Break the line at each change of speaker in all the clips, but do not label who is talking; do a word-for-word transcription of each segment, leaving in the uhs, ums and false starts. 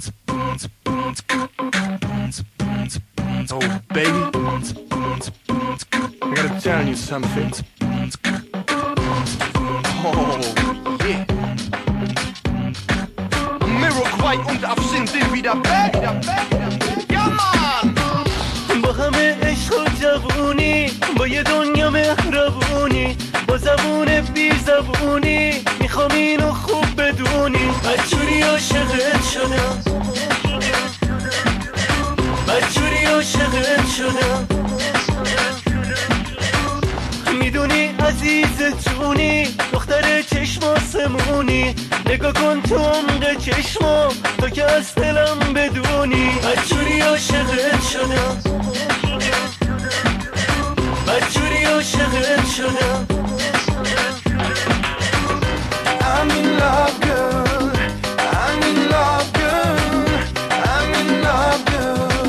Oh, baby, I gotta tell you something. Oh, yeah. Miroquai und Afsin sind wieder back. Ja, man!
با همه عشق و جوونی، با یه دنیا مهربونی، با زبون بی زبونی میخوام اینو خوب بدونی. بدجوری عاشقت شدم، بدجوری عاشقت شدم، میدونی عزیز جونی، دختر چشم آسمونی، نگاه کن تو عمق چشما تو که از دلم بدونی. بدجوری عاشقت شدم، بدجوری عاشقت شدم.
I'm in love, girl. I'm in love, girl. I'm in love, girl.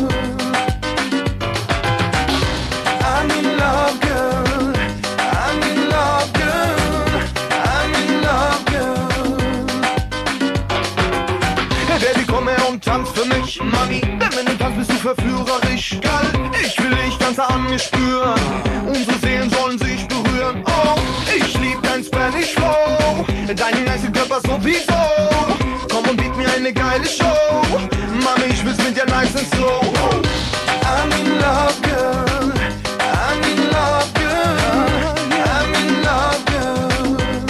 I'm in love, girl. I'm in love, girl. I'm in love, girl. Hey Baby, komm her und tanz für mich, Mami. Denn wenn du tanzt, bist du verführerisch, geil. Ich will dich ganz an mir spüren. Unsere Seelen sollen sich berühren. Oh, ich lieb dein Spanish Flow. Deinen nice Körper sowieso. Komm und biet mir eine geile Show. Mami, ich will's mit dir nice and slow. I'm in love, girl. I'm in love, girl. I'm in love, girl.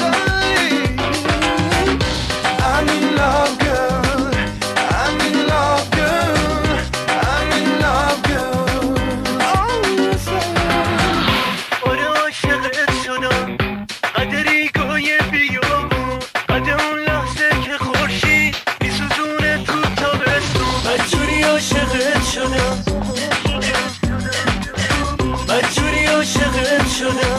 I'm in love, girl. I'm in love, girl. I'm in love, girl.
آره عاشقت شدم، قدری گوی بیامون، قد اون لحظه که خورشید میسوزونه تو تابستون. بدجوری عاشقت شدم، بدجوری عاشقت شدم.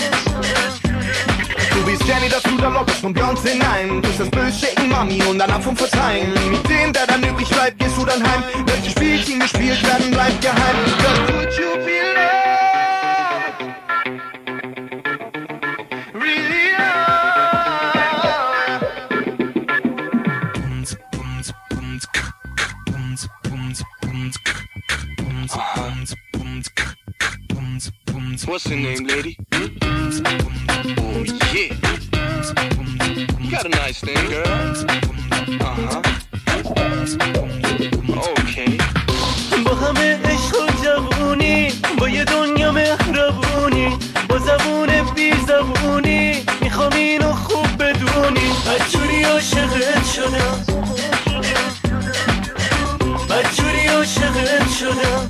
Du bist Jenny, das Ruder lockst von Beyoncé, nein. Du bist das böse Shaken, Mami, und dann ab vom Verzeihen. Mit dem, der dann übrig bleibt, gehst du dann heim. Welche Spielchen gespielt werden, bleibt geheim. Girl, would you feel love? Really love? What's your name, lady? Oh, yeah. You got a nice name, girl. Uh-huh. Okay.
با همه عشق و جوونی، با یه دنیا مهربونی، با زبون بی زبونی میخوام اینو خوب بدونی. بدجوری عاشقت شدم، بدجوری عاشقت شدم.